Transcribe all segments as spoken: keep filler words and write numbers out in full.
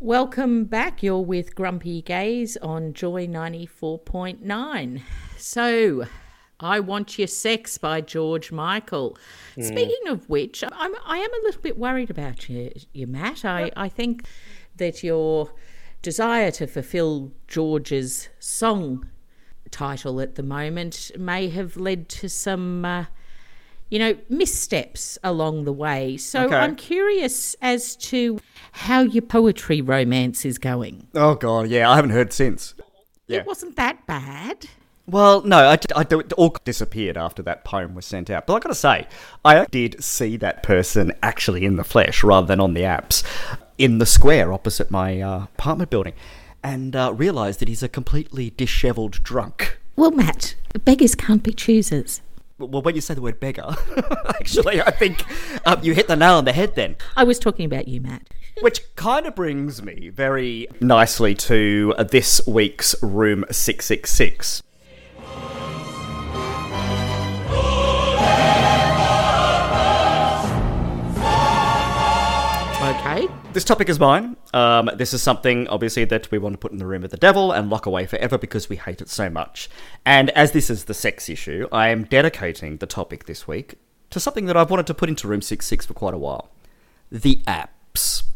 Welcome back. You're with Grumpy Gaze on Joy ninety-four point nine. So, I Want Your Sex by George Michael. Mm. Speaking of which, I'm, I am a little bit worried about you, you Matt. I, I think that your desire to fulfil George's song title at the moment may have led to some, uh, you know, missteps along the way. So okay. I'm curious as to how your poetry romance is going. Oh, God, yeah, I haven't heard since. Yeah. It wasn't that bad. Well, no, I, I, it all disappeared after that poem was sent out. But I got to say, I did see that person actually in the flesh rather than on the apps in the square opposite my uh, apartment building and uh, realised that he's a completely dishevelled drunk. Well, Matt, beggars can't be choosers. Well, when you say the word beggar, actually, I think um, you hit the nail on the head then. I was talking about you, Matt. Which kind of brings me very nicely to uh, this week's Room six six six. Okay. This topic is mine. Um, this is something, obviously, that we want to put in the room with the devil and lock away forever because we hate it so much. And as this is the sex issue, I am dedicating the topic this week to something that I've wanted to put into Room six six for quite a while. The apps.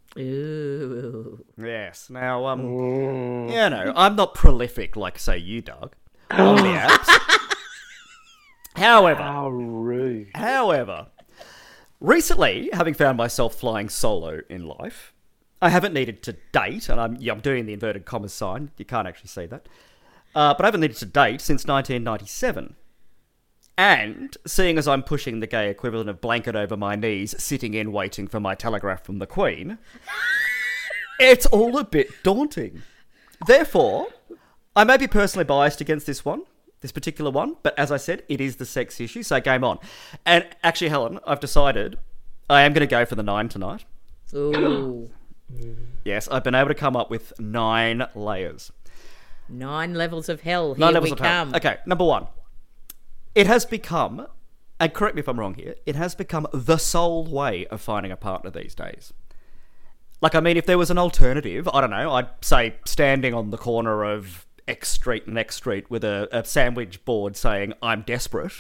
Ooh. Yes. Now, um, mm. you know, I'm not prolific like, say, you, Doug, on the apps. However. How rude. However... Recently, having found myself flying solo in life, I haven't needed to date, and I'm, yeah, I'm doing the inverted commas sign, you can't actually see that, uh, but I haven't needed to date since nineteen ninety-seven. And, seeing as I'm pushing the gay equivalent of blanket over my knees, sitting in waiting for my telegraph from the Queen, it's all a bit daunting. Therefore, I may be personally biased against this one, this particular one, but as I said, it is the sex issue, so game on. And actually, Helen, I've decided I am going to go for the nine tonight. Ooh. Yes, I've been able to come up with nine layers. Nine levels of hell. Here nine levels we of come. Hell. Okay, number one. It has become, and correct me if I'm wrong here, it has become the sole way of finding a partner these days. Like, I mean, if there was an alternative, I don't know, I'd say standing on the corner of X Street and X Street with a, a sandwich board saying, I'm desperate.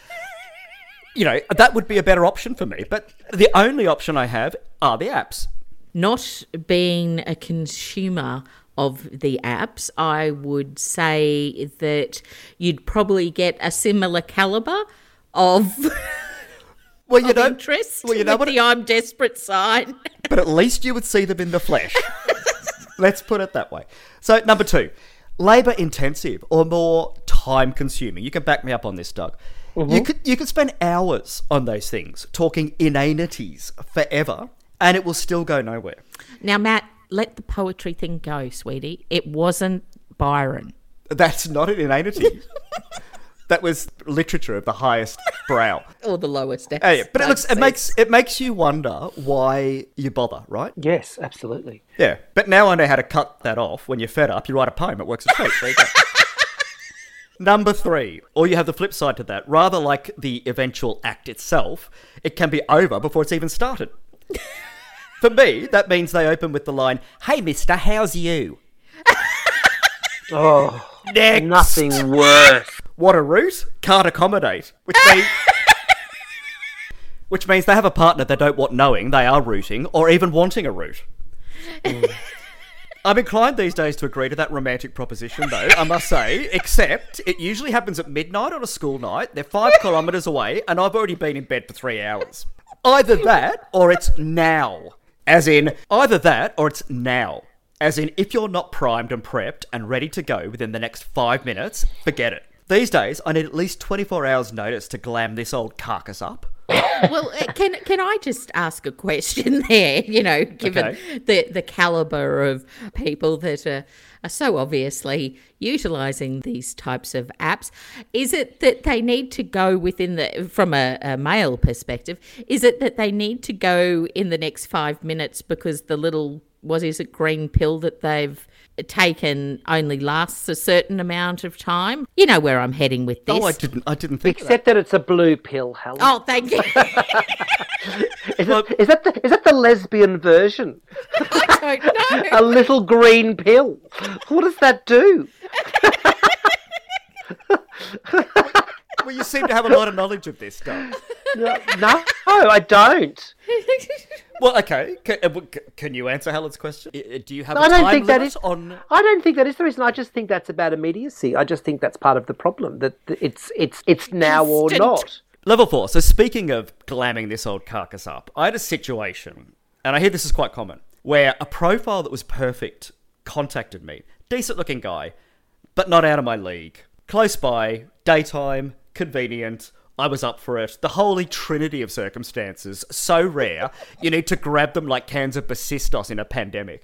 You know, that would be a better option for me. But the only option I have are the apps. Not being a consumer of the apps, I would say that you'd probably get a similar calibre of, well, you of know, interest well, you know with what the it, I'm desperate sign. But at least you would see them in the flesh. Let's put it that way. So, number two. Labour intensive or more time consuming. You can back me up on this, Doug. Mm-hmm. You could you could spend hours on those things, talking inanities forever, and it will still go nowhere. Now, Matt, let the poetry thing go, sweetie. It wasn't Byron. That's not an inanity. That was literature of the highest brow. Or the lowest. Oh, yeah. But it looks it makes it makes you wonder why you bother, right? Yes, absolutely. Yeah. But now I know how to cut that off. When you're fed up, you write a poem. It works a treat. There you go. Number three, or you have the flip side to that. Rather like the eventual act itself, it can be over before it's even started. For me, that means they open with the line, "Hey, mister, how's you?" Oh, next. Nothing worse. What a route. Can't accommodate. Which means, which means they have a partner they don't want knowing they are rooting or even wanting a root. Mm. I'm inclined these days to agree to that romantic proposition, though, I must say, except it usually happens at midnight on a school night. They're five kilometres away, and I've already been in bed for three hours. Either that, or it's now. As in, either that, or it's now. As in, if you're not primed and prepped and ready to go within the next five minutes, forget it. These days, I need at least twenty-four hours notice to glam this old carcass up. Well, can can I just ask a question there, you know, given okay. the, the calibre of people that are, are so obviously utilising these types of apps, is it that they need to go within the, from a, a male perspective, is it that they need to go in the next five minutes because the little, what is it, green pill that they've taken only lasts a certain amount of time? You know where I'm heading with this. Oh, I didn't I didn't think Except that. that it's a blue pill, Helen. Oh, thank you. is, it, is, that the, is that the lesbian version? I don't know. A little green pill. What does that do? Well, you seem to have a lot of knowledge of this stuff. No, no I don't. Well, okay. Can, uh, can you answer Helen's question? Uh, Do you have a I don't time think that limit is. on... I don't think that is the reason. I just think that's about immediacy. I just think that's part of the problem. That that it's it's it's now or Instant. not. Level four. So speaking of glamming this old carcass up, I had a situation, and I hear this is quite common, where a profile that was perfect contacted me. Decent looking guy, but not out of my league. Close by, daytime, convenient. I was up for it. The holy trinity of circumstances. So rare, you need to grab them like cans of Basistos in a pandemic.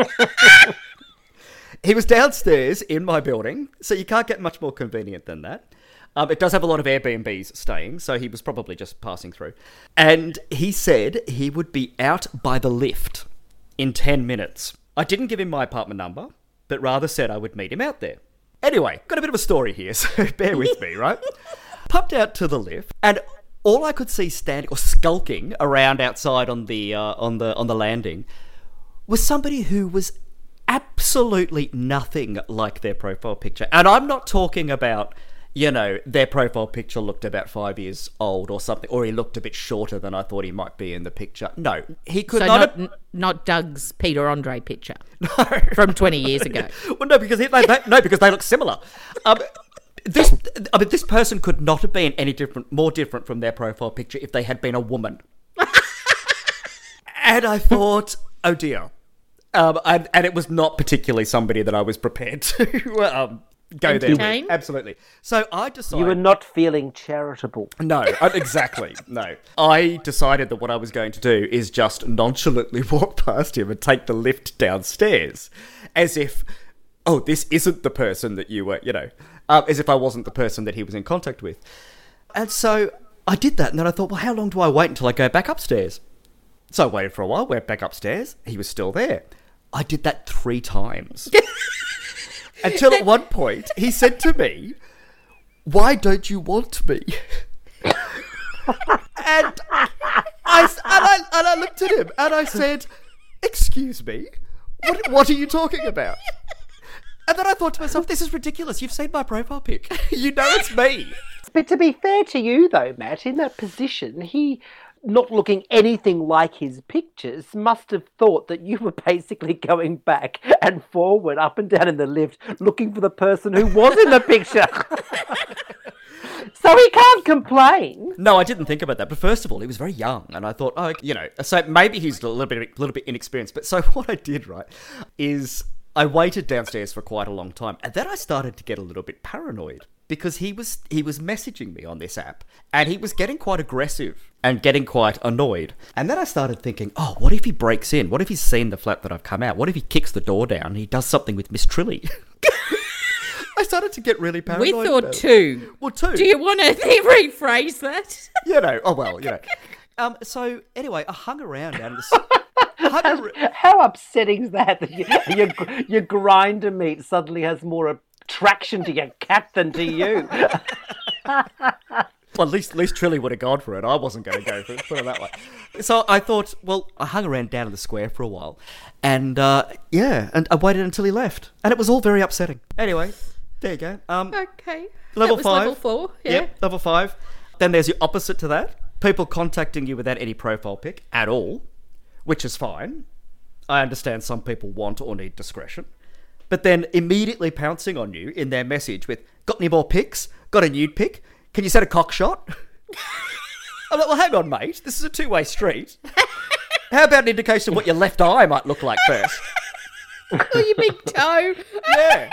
He was downstairs in my building, so you can't get much more convenient than that. Um, it does have a lot of Airbnbs staying, so he was probably just passing through. And he said he would be out by the lift in ten minutes. I didn't give him my apartment number, but rather said I would meet him out there. Anyway, got a bit of a story here, so bear with me, right? Popped out to the lift, and all I could see standing or skulking around outside on the uh, on the on the landing was somebody who was absolutely nothing like their profile picture. And I'm not talking about, you know, their profile picture looked about five years old or something, or he looked a bit shorter than I thought he might be in the picture. No, he could So not. not, have... n- not Doug's Peter Andre picture No. from twenty years ago. Well, no, because he, they, they, no, because they look similar. Um, this, I mean, this person could not have been any different, more different from their profile picture if they had been a woman. And I thought, oh dear, um, and, and it was not particularly somebody that I was prepared to um, go there Entertain? with. Absolutely. So I decided. You were not feeling charitable. No, uh, exactly. No. I decided that what I was going to do is just nonchalantly walk past him and take the lift downstairs as if, oh, this isn't the person that you were, you know, um, as if I wasn't the person that he was in contact with. And so I did that, and then I thought, well, how long do I wait until I go back upstairs? So I waited for a while, went back upstairs. He was still there. I did that three times. Until at one point, he said to me, why don't you want me? and, I, and, I, and I looked at him and I said, excuse me, what, what are you talking about? And then I thought to myself, this is ridiculous. You've seen my profile pic. You know it's me. But to be fair to you, though, Matt, in that position, he, not looking anything like his pictures, must have thought that you were basically going back and forward, up and down in the lift, looking for the person who was in the picture. So he can't complain. No, I didn't think about that. But first of all, he was very young, and I thought, oh, you know, so maybe he's a little bit, a little bit inexperienced. But so what I did, right, is I waited downstairs for quite a long time, and then I started to get a little bit paranoid because he was he was messaging me on this app, and he was getting quite aggressive and getting quite annoyed. And then I started thinking, oh, what if he breaks in? What if he's seen the flat that I've come out? What if he kicks the door down and he does something with Miss Trilly? I started to get really paranoid. With or about it. two? Well, two. Do you want to rephrase that? You know, oh well, you know. Um, so anyway, I hung around down in the... hung ar- How upsetting is that? That you, your, your grinder meat suddenly has more attraction to your cat than to you. Well, at least, at least Trilly would have gone for it. I wasn't going to go for it, put it that way. So I thought, well, I hung around down in the square for a while. And, uh, yeah, and I waited until he left. And it was all very upsetting. Anyway, there you go. Um, Okay. level that was five. Level four, yeah. Yep, level five. Then there's your opposite to that. People contacting you without any profile pic at all, which is fine. I understand some people want or need discretion. But then immediately pouncing on you in their message with, got any more pics? Got a nude pic? Can you set a cock shot? I'm like, well, hang on, mate. This is a two-way street. How about an indication of what your left eye might look like first? Oh, you big toe. Yeah.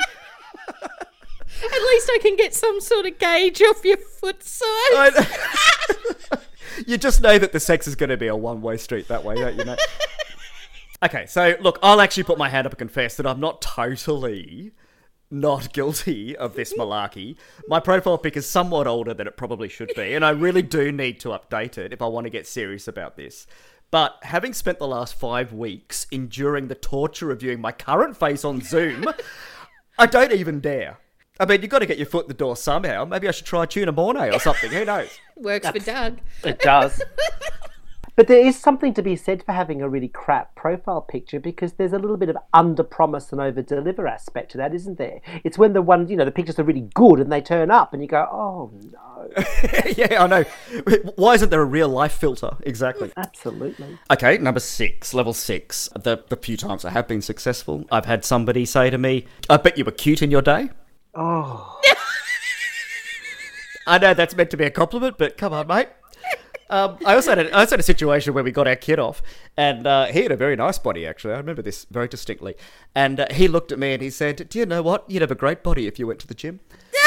At least I can get some sort of gauge off your foot size. I- you just know that the sex is going to be a one-way street that way, don't you know? Okay, so look, I'll actually put my hand up and confess that I'm not totally not guilty of this malarkey. My profile pic is somewhat older than it probably should be, and I really do need to update it if I want to get serious about this. But having spent the last five weeks enduring the torture of viewing my current face on Zoom, I don't even dare. I mean, you've got to get your foot in the door somehow. Maybe I should try Tuna Mornay or something. Who knows? Works for Doug. It does. But there is something to be said for having a really crap profile picture, because there's a little bit of under-promise and over-deliver aspect to that, isn't there? It's when the ones, you know, the pictures are really good and they turn up and you go, oh, no. Yeah, I know. Why isn't there a real-life filter? Exactly. Absolutely. Okay, number six, level six. The, the few times I have been successful, I've had somebody say to me, I bet you were cute in your day. Oh. I know that's meant to be a compliment, but come on, mate. Um, I also had a, I also had a situation where we got our kid off, and uh, he had a very nice body, actually. I remember this very distinctly. And uh, he looked at me and he said, do you know what? You'd have a great body if you went to the gym.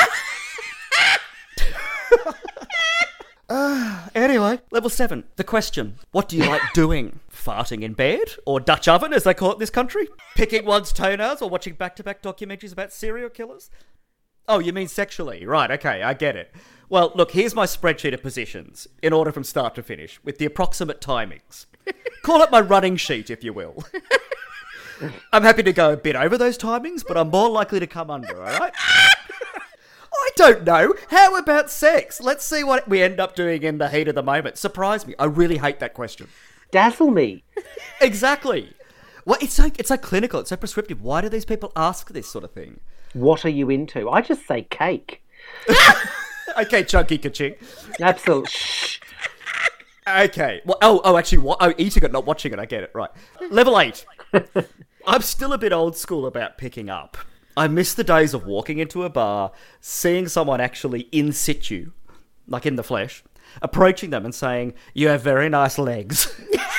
uh, anyway, level seven. The question, what do you like doing? Farting in bed? Or Dutch oven, as they call it in this country? Picking one's toenails or watching back-to-back documentaries about serial killers? Oh, you mean sexually? Right, okay, I get it. Well, look, here's my spreadsheet of positions, in order from start to finish, with the approximate timings. Call it my running sheet, if you will. I'm happy to go a bit over those timings, but I'm more likely to come under, all right? I don't know. How about sex? Let's see what we end up doing in the heat of the moment. Surprise me. I really hate that question. Dazzle me. Exactly. Well, it's so, it's so clinical. It's so prescriptive. Why do these people ask this sort of thing? What are you into? I just say cake. Okay, chunky ka-ching. Absolutely. Shh. Okay. Well, oh, oh, actually, what? Oh, eating it, not watching it. I get it. Right. Level eight. I'm still a bit old school about picking up. I miss the days of walking into a bar, seeing someone actually in situ, like in the flesh, approaching them and saying, "You have very nice legs."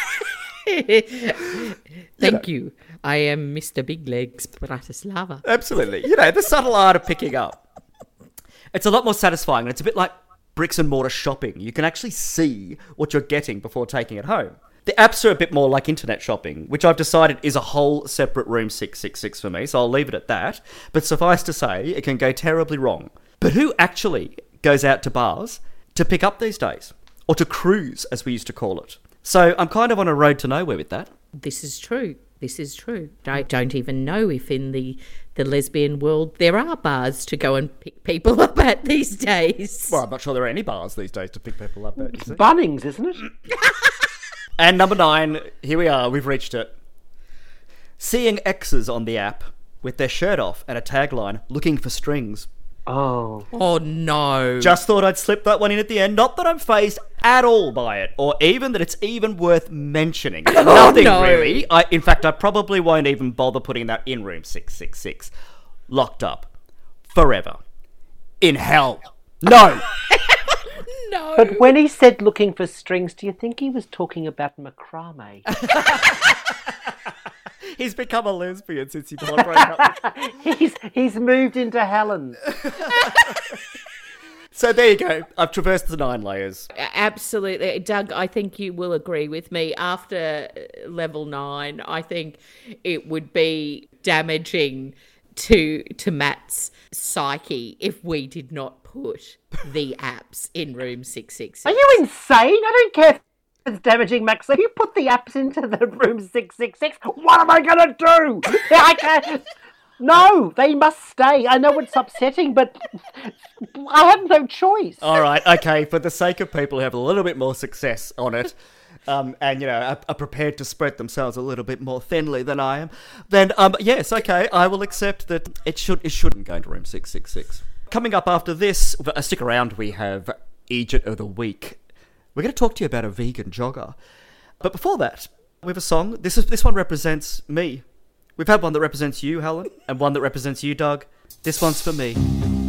Thank you. I am Mister Big Legs Bratislava. Absolutely. You know, the subtle art of picking up. It's a lot more satisfying, and it's a bit like bricks and mortar shopping. You can actually see what you're getting before taking it home. The apps are a bit more like internet shopping, which I've decided is a whole separate room six six six for me, so I'll leave it at that. But suffice to say, it can go terribly wrong. But who actually goes out to bars to pick up these days? Or to cruise, as we used to call it. So I'm kind of on a road to nowhere with that. This is true. This is true. I don't even know if in the, the lesbian world there are bars to go and pick people up at these days. Well, I'm not sure there are any bars these days to pick people up at. You see? Bunnings, isn't it? And number nine, here we are, we've reached it. Seeing exes on the app with their shirt off and a tagline, looking for strings. Oh. Oh, no. Just thought I'd slip that one in at the end. Not that I'm fazed at all by it, or even that it's even worth mentioning. Nothing, no. really. I, in fact, I probably won't even bother putting that in room six six six. Locked up. Forever. In hell. No. No. But when he said looking for strings, do you think he was talking about macrame? He's become a lesbian since he broke up. he's, he's moved into Helen. So there you go. I've traversed the nine layers. Absolutely. Doug, I think you will agree with me. After level nine, I think it would be damaging to to Matt's psyche if we did not put the apps in room six six six. Are you insane? I don't care if it's damaging, Max. If you put the apps into the room six six six, what am I going to do? I can't... No, they must stay. I know it's upsetting, but I have no choice. All right, okay, for the sake of people who have a little bit more success on it, um, and, you know, are, are prepared to spread themselves a little bit more thinly than I am, then, um, yes, okay, I will accept that it, should, it shouldn't go into room six six six. Coming up after this, uh, stick around, we have Egypt of the Week. We're going to talk to you about a vegan jogger. But before that, we have a song. This is this one represents me. We've had one that represents you, Helen, and one that represents you, Doug. This one's for me.